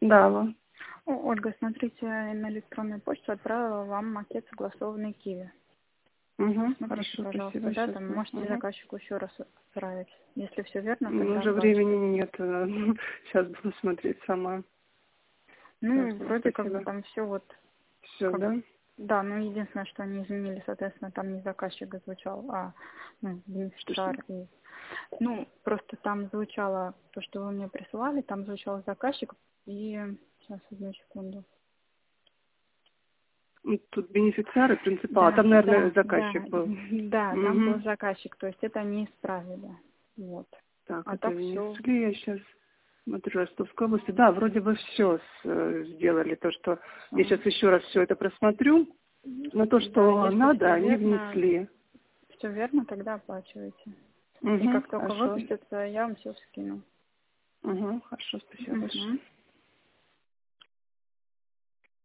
Да, алло. Ольга, смотрите, на электронную почту отправила вам макет согласованный Киви. Угу, Смотрите, хорошо, пожалуйста, спасибо. да, Сейчас. там можете Угу. заказчику еще раз отправить. Если все верно, тогда Уже времени оплачивайте. нет. Сейчас буду смотреть сама. Ну, Ясно, вроде как бы спасибо. там все вот, Все, как, да? да, ну единственное, что они изменили, соответственно, там не заказчик звучал, а Что? бенефициар. И, ну, просто там звучало то, что вы мне присылали, там звучал заказчик, и сейчас, одну секунду. Тут бенефициар и принципал. А Да, там, наверное, да, да, заказчик был. да, там был Угу. заказчик, то есть это они исправили. Вот. Так, А это так все. внесли. Я сейчас смотрю, Ростовской области. Да, вроде бы все сделали. То, что я сейчас еще раз все это просмотрю. Но то, Да, что если надо, все они верно, внесли. тогда оплачивайте. И Угу, как только хорошо. выпустятся, я вам все скину. Угу, хорошо, спасибо большое. Угу.